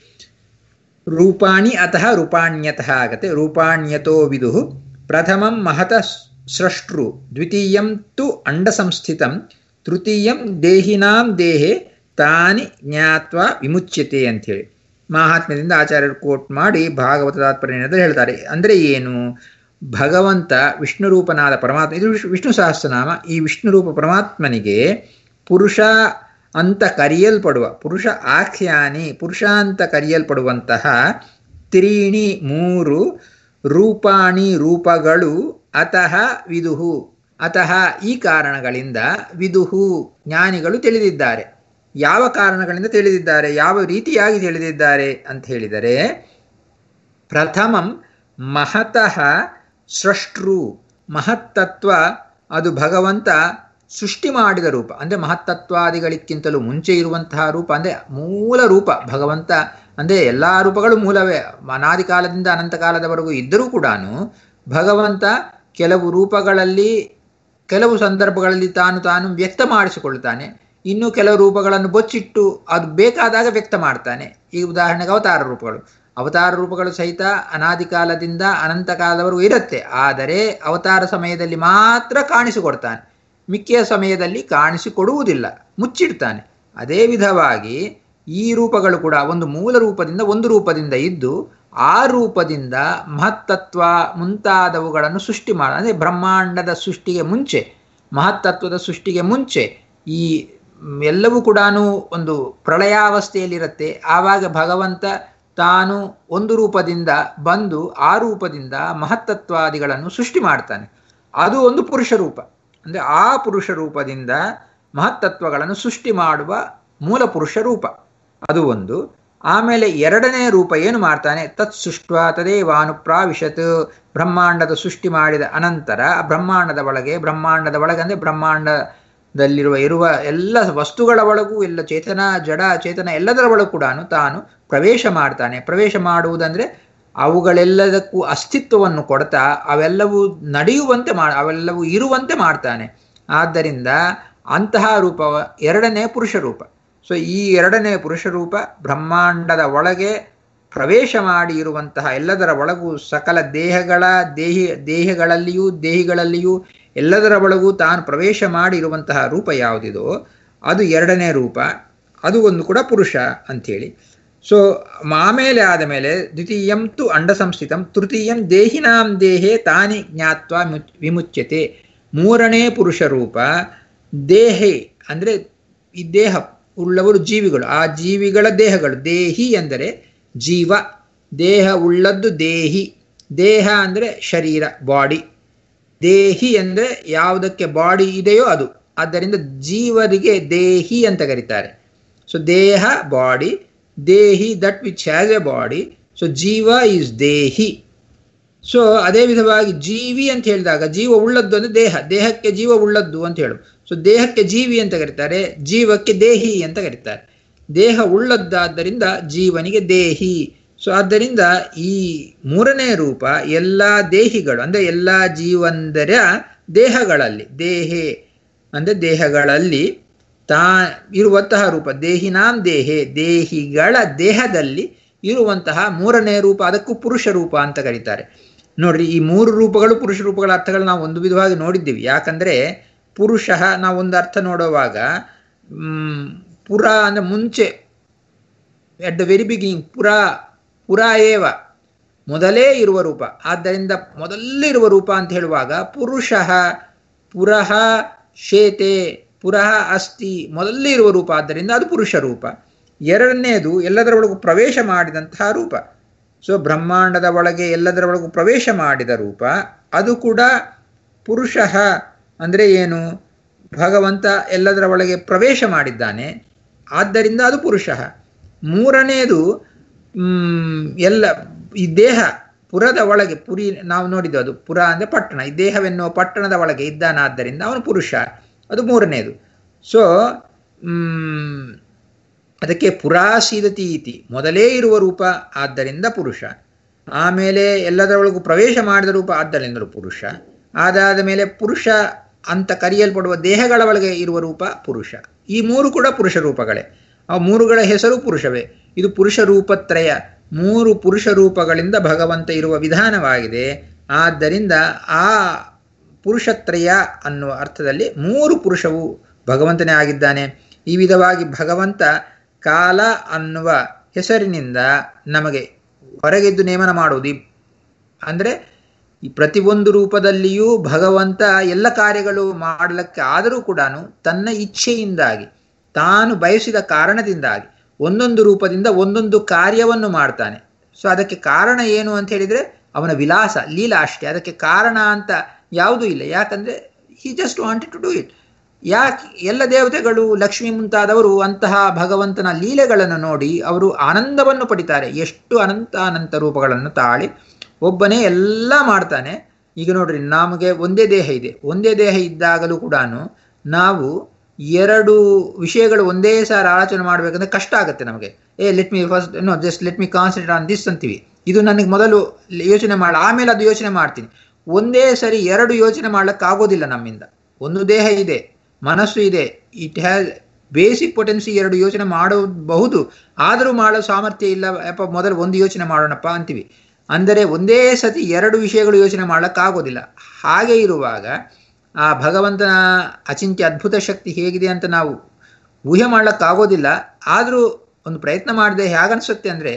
ರೂಪಾಣಿ ಅತಃ ರೂಪಾಣ್ಯತಃ ಆಗತ್ತೆ. ರೂಪಾಣ್ಯತೋ ವಿದುಹು ಪ್ರಥಮಂ ಮಹತಃ ಸ್ರಷ್ಟೃ, ದ್ವಿತೀಯಂ ತು ಅಂಡ ಸಂಸ್ಥಿತಂ, ತೃತೀಯಂ ದೇಹಿನಾಂ ದೇಹೆ ತಾನಿ ಜ್ಞಾತ್ವ ವಿಮುಚ್ಯತೆ ಅಂಥೇಳಿ ಮಹಾತ್ಮ್ಯದಿಂದ ಆಚಾರ್ಯರು ಕೋಟ್ ಮಾಡಿ ಭಾಗವತ ತಾತ್ಪರ್ಯ ಹೇಳ್ತಾರೆ. ಅಂದರೆ ಏನು? ಭಗವಂತ ವಿಷ್ಣು ರೂಪನಾದ ಪರಮಾತ್ಮ, ಇದು ವಿಷ್ಣು ಸಹಸ್ರನಾಮ. ಈ ವಿಷ್ಣು ರೂಪ ಪರಮಾತ್ಮನಿಗೆ ಪುರುಷ ಅಂತ ಕರೆಯಲ್ಪಡುವ, ಪುರುಷ ಆಖ್ಯಾನಿ, ಪುರುಷ ಅಂತ ಕರೆಯಲ್ಪಡುವಂತಹ ತ್ರೀಣಿ ಮೂರು ರೂಪಾಣಿ ರೂಪಗಳು ಅತಃ ವಿದುಹು, ಅತಃ ಈ ಕಾರಣಗಳಿಂದ ವಿದುಹು ಜ್ಞಾನಿಗಳು ತಿಳಿದಿದ್ದಾರೆ. ಯಾವ ಕಾರಣಗಳಿಂದ ತಿಳಿದಿದ್ದಾರೆ, ಯಾವ ರೀತಿಯಾಗಿ ತಿಳಿದಿದ್ದಾರೆ ಅಂತ ಹೇಳಿದರೆ, ಪ್ರಥಮಂ ಮಹತಃ ಸೃಷ್ಟೃ, ಮಹತ್ತತ್ವ ಅದು ಭಗವಂತ ಸೃಷ್ಟಿ ಮಾಡಿದ ರೂಪ. ಅಂದರೆ ಮಹತ್ತತ್ವಾದಿಗಳಿಗಿಂತಲೂ ಮುಂಚೆ ಇರುವಂತಹ ರೂಪ, ಅಂದರೆ ಮೂಲ ರೂಪ ಭಗವಂತ. ಅಂದರೆ ಎಲ್ಲ ರೂಪಗಳು ಮೂಲವೇ, ಅನಾದಿ ಕಾಲದಿಂದ ಅನಂತ ಕಾಲದವರೆಗೂ ಇದ್ದರೂ ಕೂಡ ಭಗವಂತ ಕೆಲವು ರೂಪಗಳಲ್ಲಿ ಕೆಲವು ಸಂದರ್ಭಗಳಲ್ಲಿ ತಾನು ತಾನು ವ್ಯಕ್ತ ಮಾಡಿಸಿಕೊಳ್ತಾನೆ, ಇನ್ನು ಕೆಲವು ರೂಪಗಳನ್ನು ಬಚ್ಚಿಟ್ಟು ಅದು ಬೇಕಾದಾಗ ವ್ಯಕ್ತ ಮಾಡ್ತಾನೆ. ಈ ಉದಾಹರಣೆಗೆ ಅವತಾರ ರೂಪಗಳು. ಅವತಾರ ರೂಪಗಳು ಸಹಿತ ಅನಾದಿ ಕಾಲದಿಂದ ಅನಂತ ಕಾಲದವರೆಗೂ ಇರುತ್ತೆ, ಆದರೆ ಅವತಾರ ಸಮಯದಲ್ಲಿ ಮಾತ್ರ ಕಾಣಿಸಿಕೊಡ್ತಾನೆ, ಮಿಕ್ಕಿಯ ಸಮಯದಲ್ಲಿ ಕಾಣಿಸಿಕೊಡುವುದಿಲ್ಲ, ಮುಚ್ಚಿಡ್ತಾನೆ. ಅದೇ ವಿಧವಾಗಿ ಈ ರೂಪಗಳು ಕೂಡ ಒಂದು ಮೂಲ ರೂಪದಿಂದ ಒಂದು ರೂಪದಿಂದ ಇದ್ದು ಆ ರೂಪದಿಂದ ಮಹತ್ತತ್ವ ಮುಂತಾದವುಗಳನ್ನು ಸೃಷ್ಟಿ ಮಾಡ, ಅಂದರೆ ಬ್ರಹ್ಮಾಂಡದ ಸೃಷ್ಟಿಗೆ ಮುಂಚೆ, ಮಹತ್ತತ್ವದ ಸೃಷ್ಟಿಗೆ ಮುಂಚೆ ಈ ಎಲ್ಲವೂ ಕೂಡ ಒಂದು ಪ್ರಳಯಾವಸ್ಥೆಯಲ್ಲಿರುತ್ತೆ. ಆವಾಗ ಭಗವಂತ ತಾನು ಒಂದು ರೂಪದಿಂದ ಬಂದು ಆ ರೂಪದಿಂದ ಮಹತ್ತತ್ವಾದಿಗಳನ್ನು ಸೃಷ್ಟಿ ಮಾಡ್ತಾನೆ. ಅದು ಒಂದು ಪುರುಷ ರೂಪ. ಅಂದರೆ ಆ ಪುರುಷ ರೂಪದಿಂದ ಮಹತ್ತತ್ವಗಳನ್ನು ಸೃಷ್ಟಿ ಮಾಡುವ ಮೂಲ ಪುರುಷ ರೂಪ ಅದು ಒಂದು. ಆಮೇಲೆ ಎರಡನೇ ರೂಪ ಏನು ಮಾಡ್ತಾನೆ, ತತ್ ಸೃಷ್ಟ ತದೇವಾನುಪ್ರಾವಿಶತ್, ಬ್ರಹ್ಮಾಂಡದ ಸೃಷ್ಟಿ ಮಾಡಿದ ಅನಂತರ ಬ್ರಹ್ಮಾಂಡದ ಒಳಗೆ, ಬ್ರಹ್ಮಾಂಡದ ಒಳಗೆ ಅಂದರೆ ಬ್ರಹ್ಮಾಂಡ ದಲ್ಲಿರುವ ಇರುವ ಎಲ್ಲ ವಸ್ತುಗಳ ಒಳಗೂ ಎಲ್ಲ ಚೇತನ ಜಡ ಚೇತನ ಎಲ್ಲದರ ಒಳಗೂ ಕೂಡ ತಾನು ಪ್ರವೇಶ ಮಾಡ್ತಾನೆ. ಪ್ರವೇಶ ಮಾಡುವುದಂದ್ರೆ ಅವುಗಳೆಲ್ಲದಕ್ಕೂ ಅಸ್ತಿತ್ವವನ್ನು ಕೊಡ್ತಾ ಅವೆಲ್ಲವೂ ನಡೆಯುವಂತೆ ಮಾ ಅವೆಲ್ಲವೂ ಇರುವಂತೆ ಮಾಡ್ತಾನೆ. ಆದ್ದರಿಂದ ಅಂತಹ ರೂಪ ಎರಡನೇ ಪುರುಷ ರೂಪ. ಸೊ ಈ ಎರಡನೇ ಪುರುಷ ರೂಪ ಬ್ರಹ್ಮಾಂಡದ ಒಳಗೆ ಪ್ರವೇಶ ಮಾಡಿ ಇರುವಂತಹ ಎಲ್ಲದರ ಒಳಗೂ ಸಕಲ ದೇಹಗಳ ದೇಹಿ ದೇಹಗಳಲ್ಲಿಯೂ ದೇಹಿಗಳಲ್ಲಿಯೂ ಎಲ್ಲದರ ಒಳಗೂ ತಾನು ಪ್ರವೇಶ ಮಾಡಿ ಇರುವಂತಹ ರೂಪ ಯಾವುದಿದೋ ಅದು ಎರಡನೇ ರೂಪ. ಅದು ಒಂದು ಕೂಡ ಪುರುಷ ಅಂಥೇಳಿ. ಸೊ ಆಮೇಲೆ ಆದ ಮೇಲೆ ದ್ವಿತೀಯಂ ತು ಅಂಡ ಸಂಸ್ಥಿತಂ ತೃತೀಯಂ ದೇಹಿನಾಂ ದೇಹೇ ತಾನಿ ಜ್ಞಾತ್ವ ವಿಮುಚ್ಯತೆ. ಮೂರನೇ ಪುರುಷ ರೂಪ ದೇಹೆ ಅಂದರೆ ಈ ದೇಹ ಉಳ್ಳವರು ಜೀವಿಗಳು, ಆ ಜೀವಿಗಳ ದೇಹಗಳು. ದೇಹಿ ಎಂದರೆ ಜೀವ, ದೇಹ ಉಳ್ಳದ್ದು ದೇಹಿ. ದೇಹ ಅಂದರೆ ಶರೀರ, ಬಾಡಿ. ದೇಹಿ ಅಂದರೆ ಯಾವುದಕ್ಕೆ ಬಾಡಿ ಇದೆಯೋ ಅದು. ಆದ್ದರಿಂದ ಜೀವರಿಗೆ ದೇಹಿ ಅಂತ ಕರೀತಾರೆ. ಸೊ ದೇಹ ಬಾಡಿ, ದೇಹಿ that which has a body. So ಜೀವ ಈಸ್ ದೇಹಿ. ಸೊ ಅದೇ ವಿಧವಾಗಿ ಜೀವಿ ಅಂತ ಹೇಳಿದಾಗ ಜೀವ ಉಳ್ಳದ್ದು ಅಂದರೆ ದೇಹ, ದೇಹಕ್ಕೆ ಜೀವ ಉಳ್ಳದ್ದು ಅಂತ ಹೇಳು. ಸೊ ದೇಹಕ್ಕೆ ಜೀವಿ ಅಂತ ಕರೀತಾರೆ, ಜೀವಕ್ಕೆ ದೇಹಿ ಅಂತ ಕರೀತಾರೆ. ದೇಹ ಉಳ್ಳದ್ದಾದ್ದರಿಂದ ಜೀವನಿಗೆ ದೇಹಿ. ಸೊ ಆದ್ದರಿಂದ ಈ ಮೂರನೇ ರೂಪ ಎಲ್ಲ ದೇಹಿಗಳು ಅಂದರೆ ಎಲ್ಲ ಜೀವಂದರ ದೇಹಗಳಲ್ಲಿ, ದೇಹೆ ಅಂದರೆ ದೇಹಗಳಲ್ಲಿ ತಾ ಇರುವಂತಹ ರೂಪ. ದೇಹಿನಾಂ ದೇಹೆ, ದೇಹಿಗಳ ದೇಹದಲ್ಲಿ ಇರುವಂತಹ ಮೂರನೇ ರೂಪ, ಅದಕ್ಕೂ ಪುರುಷ ರೂಪ ಅಂತ ಕರೀತಾರೆ. ನೋಡ್ರಿ, ಈ ಮೂರು ರೂಪಗಳು ಪುರುಷ ರೂಪಗಳ ಅರ್ಥಗಳು ನಾವು ಒಂದು ವಿಧವಾಗಿ ನೋಡಿದ್ದೀವಿ. ಯಾಕಂದರೆ ಪುರುಷ ನಾವು ಒಂದು ಅರ್ಥ ನೋಡುವಾಗ ಪುರ ಅಂದರೆ ಮುಂಚೆ, ಎಟ್ ದ ವೆರಿ ಬಿಗಿನಿಂಗ್, ಪುರ ಪುರ ಏವ ಮೊದಲೇ ಇರುವ ರೂಪ. ಆದ್ದರಿಂದ ಮೊದಲಿರುವ ರೂಪ ಅಂತ ಹೇಳುವಾಗ ಪುರುಷ ಪುರಃ ಶೇತೆ ಪುರಃ ಅಸ್ತಿ, ಮೊದಲೇ ಇರುವ ರೂಪ. ಆದ್ದರಿಂದ ಅದು ಪುರುಷ ರೂಪ. ಎರಡನೇದು ಎಲ್ಲದರ ಒಳಗೂ ಪ್ರವೇಶ ಮಾಡಿದಂತಹ ರೂಪ. ಸೊ ಬ್ರಹ್ಮಾಂಡದ ಒಳಗೆ ಎಲ್ಲದರ ಒಳಗೂ ಪ್ರವೇಶ ಮಾಡಿದ ರೂಪ, ಅದು ಕೂಡ ಪುರುಷ. ಅಂದರೆ ಏನು? ಭಗವಂತ ಎಲ್ಲದರ ಒಳಗೆ ಪ್ರವೇಶ ಮಾಡಿದ್ದಾನೆ, ಆದ್ದರಿಂದ ಅದು ಪುರುಷ. ಮೂರನೇದು ಎಲ್ಲ ಈ ದೇಹ ಪುರದ ಒಳಗೆ, ಪುರಿ ನಾವು ನೋಡಿದ್ದು ಅದು ಪುರ ಅಂದರೆ ಪಟ್ಟಣ, ಈ ದೇಹವೆನ್ನುವ ಪಟ್ಟಣದ ಒಳಗೆ ಇದ್ದಾನಾದ್ದರಿಂದ ಅವನು ಪುರುಷ, ಅದು ಮೂರನೇದು. ಸೊ ಅದಕ್ಕೆ ಪುರಾಸೀದತಿ ಇತಿ, ಮೊದಲೇ ಇರುವ ರೂಪ ಆದ್ದರಿಂದ ಪುರುಷ. ಆಮೇಲೆ ಎಲ್ಲದರ ಒಳಗೂ ಪ್ರವೇಶ ಮಾಡಿದ ರೂಪ ಆದ್ದರಿಂದಲೂ ಪುರುಷ. ಅದಾದ ಮೇಲೆ ಪುರುಷ ಅಂತ ಕರೆಯಲ್ಪಡುವ ದೇಹಗಳ ಒಳಗೆ ಇರುವ ರೂಪ ಪುರುಷ. ಈ ಮೂರು ಕೂಡ ಪುರುಷ ರೂಪಗಳೇ. ಆ ಮೂರುಗಳ ಹೆಸರು ಪುರುಷವೇ. ಇದು ಪುರುಷ ರೂಪತ್ರಯ, ಮೂರು ಪುರುಷ ರೂಪಗಳಿಂದ ಭಗವಂತ ಇರುವ ವಿಧಾನವಾಗಿದೆ. ಆದ್ದರಿಂದ ಆ ಪುರುಷತ್ರಯ ಅನ್ನುವ ಅರ್ಥದಲ್ಲಿ ಮೂರು ಪುರುಷವು ಭಗವಂತನೇ ಆಗಿದ್ದಾನೆ. ಈ ವಿಧವಾಗಿ ಭಗವಂತ ಕಾಲ ಅನ್ನುವ ಹೆಸರಿನಿಂದ ನಮಗೆ ಹೊರಗೆದ್ದು ನೇಮನ ಮಾಡುವುದು. ಅಂದರೆ ಈ ಪ್ರತಿಯೊಂದು ರೂಪದಲ್ಲಿಯೂ ಭಗವಂತ ಎಲ್ಲ ಕಾರ್ಯಗಳು ಮಾಡಲಿಕ್ಕೆ ಆದರೂ ಕೂಡ ತನ್ನ ಇಚ್ಛೆಯಿಂದಾಗಿ, ತಾನು ಬಯಸಿದ ಕಾರಣದಿಂದಾಗಿ ಒಂದೊಂದು ರೂಪದಿಂದ ಒಂದೊಂದು ಕಾರ್ಯವನ್ನು ಮಾಡ್ತಾನೆ. ಸೊ ಅದಕ್ಕೆ ಕಾರಣ ಏನು ಅಂತ ಹೇಳಿದರೆ ಅವನ ವಿಲಾಸ, ಲೀಲಾ ಅಷ್ಟೇ. ಅದಕ್ಕೆ ಕಾರಣ ಅಂತ ಯಾವುದೂ ಇಲ್ಲ. ಯಾಕಂದರೆ he just wanted to do it. ಯಾಕೆ ಎಲ್ಲ ದೇವತೆಗಳು, ಲಕ್ಷ್ಮಿ ಮುಂತಾದವರು ಅಂತಹ ಭಗವಂತನ ಲೀಲೆಗಳನ್ನು ನೋಡಿ ಅವರು ಆನಂದವನ್ನು ಪಡಿತಾರೆ. ಎಷ್ಟು ಅನಂತ ಅನಂತ ರೂಪಗಳನ್ನು ತಾಳಿ ಒಬ್ಬನೇ ಎಲ್ಲ ಮಾಡ್ತಾನೆ. ಈಗ ನೋಡ್ರಿ, ನಮಗೆ ಒಂದೇ ದೇಹ ಇದೆ. ಒಂದೇ ದೇಹ ಇದ್ದಾಗಲೂ ಕೂಡ ನಾವು ಎರಡು ವಿಷಯಗಳು ಒಂದೇ ಸಾರಿ ಆಲೋಚನೆ ಮಾಡಬೇಕಂದ್ರೆ ಕಷ್ಟ ಆಗುತ್ತೆ ನಮಗೆ. ಏ let me first know just let me concentrate on this ಅಂತೀವಿ. ಇದು ನನಗೆ ಮೊದಲು ಯೋಚನೆ ಮಾಡಿ ಆಮೇಲೆ ಅದು ಯೋಚನೆ ಮಾಡ್ತೀನಿ. ಒಂದೇ ಸರಿ ಎರಡು ಯೋಚನೆ ಮಾಡ್ಲಿಕ್ಕಾಗೋದಿಲ್ಲ ನಮ್ಮಿಂದ. ಒಂದು ದೇಹ ಇದೆ, ಮನಸ್ಸು ಇದೆ, ಇಟ್ ಹ್ಯಾಸ್ ಬೇಸಿಕ್ ಪೊಟೆನ್ಸಿ. ಎರಡು ಯೋಚನೆ ಮಾಡಬಹುದು, ಆದರೂ ಮಾಡೋ ಸಾಮರ್ಥ್ಯ ಇಲ್ಲ. ಯಪ್ಪ ಮೊದಲು ಒಂದು ಯೋಚನೆ ಮಾಡೋಣಪ್ಪ ಅಂತೀವಿ. ಅಂದರೆ ಒಂದೇ ಸತಿ ಎರಡು ವಿಷಯಗಳು ಯೋಚನೆ ಮಾಡೋಕ್ಕಾಗೋದಿಲ್ಲ. ಹಾಗೆ ಇರುವಾಗ ಆ ಭಗವಂತನ ಅಚಿಂತ್ಯ ಅದ್ಭುತ ಶಕ್ತಿ ಹೇಗಿದೆ ಅಂತ ನಾವು ಊಹೆ ಮಾಡ್ಲಿಕ್ಕಾಗೋದಿಲ್ಲ. ಆದರೂ ಒಂದು ಪ್ರಯತ್ನ ಮಾಡಿದೆ. ಹೇಗನ್ಸುತ್ತೆ ಅಂದರೆ,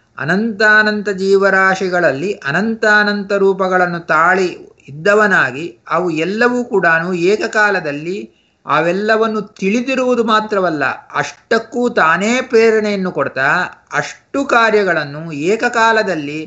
ಅನಂತಾನಂತ ಜೀವರಾಶಿಗಳಲ್ಲಿ ಅನಂತಾನಂತ ರೂಪಗಳನ್ನು ತಾಳಿ ಇದ್ದವನಾಗಿ ಅವು ಎಲ್ಲವೂ ಕೂಡ ಏಕಕಾಲದಲ್ಲಿ ಅವೆಲ್ಲವನ್ನು ತಿಳಿದಿರುವುದು ಮಾತ್ರವಲ್ಲ, ಅಷ್ಟಕ್ಕೂ ತಾನೇ ಪ್ರೇರಣೆಯನ್ನು ಕೊಡ್ತಾ ಅಷ್ಟು ಕಾರ್ಯಗಳನ್ನು ಏಕಕಾಲದಲ್ಲಿ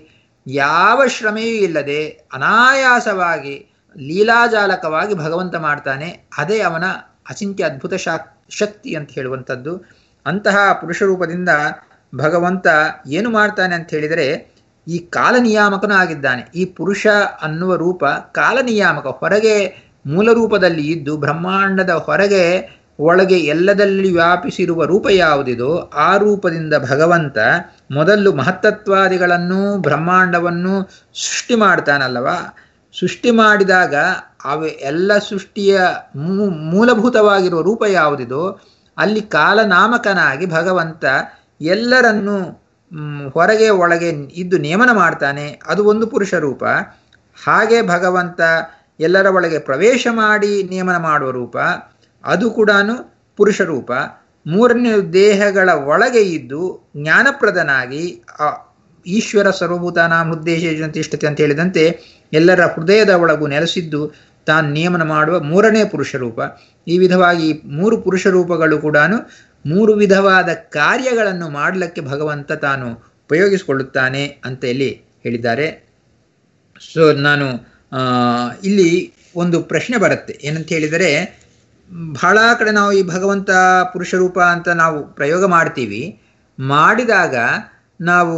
ಯಾವ ಶ್ರಮೆಯೂ ಇಲ್ಲದೆ ಅನಾಯಾಸವಾಗಿ ಲೀಲಾಜಾಲಕವಾಗಿ ಭಗವಂತ ಮಾಡ್ತಾನೆ. ಅದೇ ಅವನ ಅಚಿಂತ್ಯ ಅದ್ಭುತ ಶಕ್ತಿ ಅಂತ ಹೇಳುವಂಥದ್ದು. ಅಂತಹ ಪುರುಷ ರೂಪದಿಂದ ಭಗವಂತ ಏನು ಮಾಡ್ತಾನೆ ಅಂತ ಹೇಳಿದರೆ, ಈ ಕಾಲನಿಯಾಮಕನೂ ಆಗಿದ್ದಾನೆ. ಈ ಪುರುಷ ಅನ್ನುವ ರೂಪ ಕಾಲನಿಯಾಮಕ. ಹೊರಗೆ ಮೂಲ ರೂಪದಲ್ಲಿ ಇದ್ದು ಬ್ರಹ್ಮಾಂಡದ ಹೊರಗೆ ಒಳಗೆ ಎಲ್ಲದಲ್ಲಿ ವ್ಯಾಪಿಸಿರುವ ರೂಪ ಯಾವುದಿದೋ ಆ ರೂಪದಿಂದ ಭಗವಂತ ಮೊದಲು ಮಹತ್ತತ್ವಾದಿಗಳನ್ನು ಬ್ರಹ್ಮಾಂಡವನ್ನು ಸೃಷ್ಟಿ ಮಾಡ್ತಾನಲ್ಲವ. ಸೃಷ್ಟಿ ಮಾಡಿದಾಗ ಅವ ಎಲ್ಲ ಸೃಷ್ಟಿಯ ಮೂಲಭೂತವಾಗಿರುವ ರೂಪ ಯಾವುದಿದೋ ಅಲ್ಲಿ ಕಾಲನಾಮಕನಾಗಿ ಭಗವಂತ ಎಲ್ಲರನ್ನೂ ಹೊರಗೆ ಒಳಗೆ ಇದ್ದು ನೇಮನ ಮಾಡ್ತಾನೆ. ಅದು ಒಂದು ಪುರುಷ ರೂಪ. ಹಾಗೆ ಭಗವಂತ ಎಲ್ಲರ ಒಳಗೆ ಪ್ರವೇಶ ಮಾಡಿ ನೇಮನ ಮಾಡುವ ರೂಪ, ಅದು ಕೂಡ ಪುರುಷ ರೂಪ. ಮೂರನೇ ದೇಹಗಳ ಒಳಗೆ ಇದ್ದು ಜ್ಞಾನಪ್ರದನಾಗಿ ಈಶ್ವರ ಸರ್ವಭೂತಾನಾಂ ಹೃದ್ದೇಶೇನ ತಿಷ್ಠತೆ ಅಂತ ಹೇಳಿದಂತೆ ಎಲ್ಲರ ಹೃದಯದ ಒಳಗೂ ನೆಲೆಸಿದ್ದು ತಾನು ನೇಮನ ಮಾಡುವ ಮೂರನೇ ಪುರುಷ ರೂಪ. ಈ ವಿಧವಾಗಿ ಮೂರು ಪುರುಷ ರೂಪಗಳು ಕೂಡ ಮೂರು ವಿಧವಾದ ಕಾರ್ಯಗಳನ್ನು ಮಾಡಲಿಕ್ಕೆ ಭಗವಂತ ತಾನು ಉಪಯೋಗಿಸಿಕೊಳ್ಳುತ್ತಾನೆ ಅಂತ ಇಲ್ಲಿ ಹೇಳಿದ್ದಾರೆ. ಸೊ ನಾನು ಇಲ್ಲಿ ಒಂದು ಪ್ರಶ್ನೆ ಬರುತ್ತೆ, ಏನಂತ ಹೇಳಿದರೆ, ಬಹಳ ಕಡೆ ನಾವು ಈ ಭಗವಂತ ಪುರುಷ ರೂಪ ಅಂತ ನಾವು ಪ್ರಯೋಗ ಮಾಡ್ತೀವಿ. ಮಾಡಿದಾಗ ನಾವು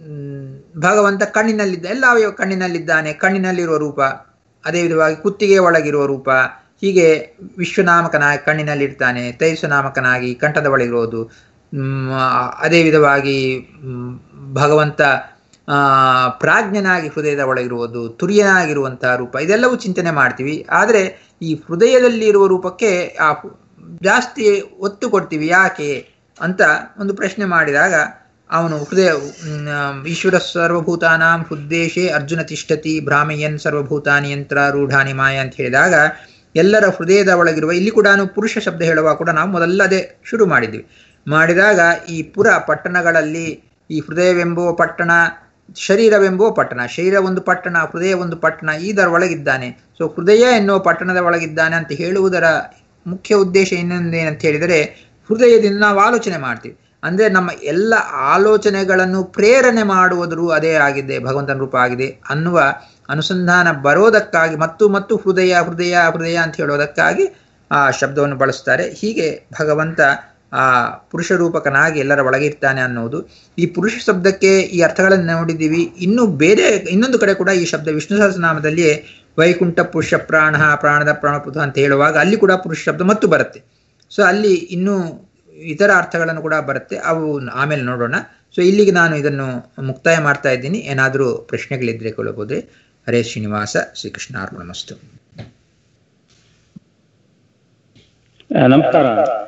ಭಗವಂತ ಕಣ್ಣಿನಲ್ಲಿದ್ದ ಎಲ್ಲ ಅವಯವ ಕಣ್ಣಿನಲ್ಲಿದ್ದಾನೆ, ಕಣ್ಣಿನಲ್ಲಿರುವ ರೂಪ, ಅದೇ ವಿಧವಾಗಿ ಕುತ್ತಿಗೆ ಒಳಗಿರುವ ರೂಪ, ಹೀಗೆ ವಿಶ್ವನಾಮಕನಾಗಿ ಕಣ್ಣಿನಲ್ಲಿರ್ತಾನೆ, ತೈಸನಾಮಕನಾಗಿ ಕಂಠದ ಒಳಗಿರೋದು, ಅದೇ ವಿಧವಾಗಿ ಭಗವಂತ ಪ್ರಾಜ್ಞನಾಗಿ ಹೃದಯದ ಒಳಗಿರುವುದು, ತುರಿಯನಾಗಿರುವಂತಹ ರೂಪ, ಇದೆಲ್ಲವೂ ಚಿಂತನೆ ಮಾಡ್ತೀವಿ. ಆದರೆ ಈ ಹೃದಯದಲ್ಲಿ ಇರುವ ರೂಪಕ್ಕೆ ಆ ಜಾಸ್ತಿ ಒತ್ತು ಕೊಡ್ತೀವಿ ಯಾಕೆ ಅಂತ ಒಂದು ಪ್ರಶ್ನೆ ಮಾಡಿದಾಗ ಅವನು ಹೃದಯ ಈಶ್ವರ ಸರ್ವಭೂತಾನಾಂ ಹೃದ್ದೇಶೇ ಅರ್ಜುನ ತಿಷ್ಠತಿ ಭ್ರಾಮಯನ್ ಸರ್ವಭೂತಾನಿ ಯಂತ್ರ ರೂಢಾನಿ ಮಾಯ ಅಂತ ಹೇಳಿದಾಗ ಎಲ್ಲರ ಹೃದಯದ ಒಳಗಿರುವ, ಇಲ್ಲಿ ಕೂಡ ಪುರುಷ ಶಬ್ದ ಹೇಳುವಾಗ ಕೂಡ ನಾವು ಮೊದಲದೇ ಶುರು ಮಾಡಿದ್ವಿ. ಮಾಡಿದಾಗ ಈ ಪುರ ಪಟ್ಟಣಗಳಲ್ಲಿ ಈ ಹೃದಯವೆಂಬುವ ಪಟ್ಟಣ, ಶರೀರವೆಂಬುವ ಪಟ್ಟಣ, ಶರೀರ ಒಂದು ಪಟ್ಟಣ, ಹೃದಯ ಒಂದು ಪಟ್ಟಣ, ಇದರ ಒಳಗಿದ್ದಾನೆ. ಸೊ ಹೃದಯ ಎನ್ನುವ ಪಟ್ಟಣದ ಒಳಗಿದ್ದಾನೆ ಅಂತ ಹೇಳುವುದರ ಮುಖ್ಯ ಉದ್ದೇಶ ಇನ್ನೊಂದೇನಂತ ಹೇಳಿದರೆ, ಹೃದಯದಿಂದ ನಾವು ಆಲೋಚನೆ ಮಾಡ್ತೀವಿ. ಅಂದರೆ ನಮ್ಮ ಎಲ್ಲ ಆಲೋಚನೆಗಳನ್ನು ಪ್ರೇರಣೆ ಮಾಡುವುದರು ಅದೇ ಆಗಿದೆ, ಭಗವಂತನ ರೂಪ ಆಗಿದೆ ಅನ್ನುವ ಅನುಸಂಧಾನ ಬರೋದಕ್ಕಾಗಿ ಮತ್ತು ಮತ್ತು ಹೃದಯ ಹೃದಯ ಹೃದಯ ಅಂತ ಹೇಳೋದಕ್ಕಾಗಿ ಆ ಶಬ್ದವನ್ನು ಬಳಸ್ತಾರೆ. ಹೀಗೆ ಭಗವಂತ ಆ ಪುರುಷ ರೂಪಕನಾಗಿ ಎಲ್ಲರ ಒಳಗಿರ್ತಾನೆ ಅನ್ನೋದು. ಈ ಪುರುಷ ಶಬ್ದಕ್ಕೆ ಈ ಅರ್ಥಗಳನ್ನು ನೋಡಿದ್ದೀವಿ. ಇನ್ನು ಬೇರೆ ಇನ್ನೊಂದು ಕಡೆ ಕೂಡ ಈ ಶಬ್ದ ವಿಷ್ಣು ಸಹಸ್ರನಾಮದಲ್ಲಿಯೇ ವೈಕುಂಠ ಪುರುಷ ಪ್ರಾಣ, ಪ್ರಾಣದ ಪ್ರಾಣಪುತ ಅಂತ ಹೇಳುವಾಗ ಅಲ್ಲಿ ಕೂಡ ಪುರುಷ ಶಬ್ದ ಮತ್ತು ಬರುತ್ತೆ. ಸೊ ಅಲ್ಲಿ ಇನ್ನೂ ಇತರ ಅರ್ಥಗಳನ್ನು ಕೂಡ ಬರುತ್ತೆ, ಅವು ಆಮೇಲೆ ನೋಡೋಣ. ಸೊ ಇಲ್ಲಿಗೆ ನಾನು ಇದನ್ನು ಮುಕ್ತಾಯ ಮಾಡ್ತಾ ಇದ್ದೀನಿ. ಏನಾದರೂ ಪ್ರಶ್ನೆಗಳಿದ್ರೆ ಕೇಳಬಹುದೇ? ಹರೇ ಶ್ರೀನಿವಾಸ, ಶ್ರೀಕೃಷ್ಣ ಅರ್ಪಣಮಸ್ತು. ನಮಸ್ಕಾರ.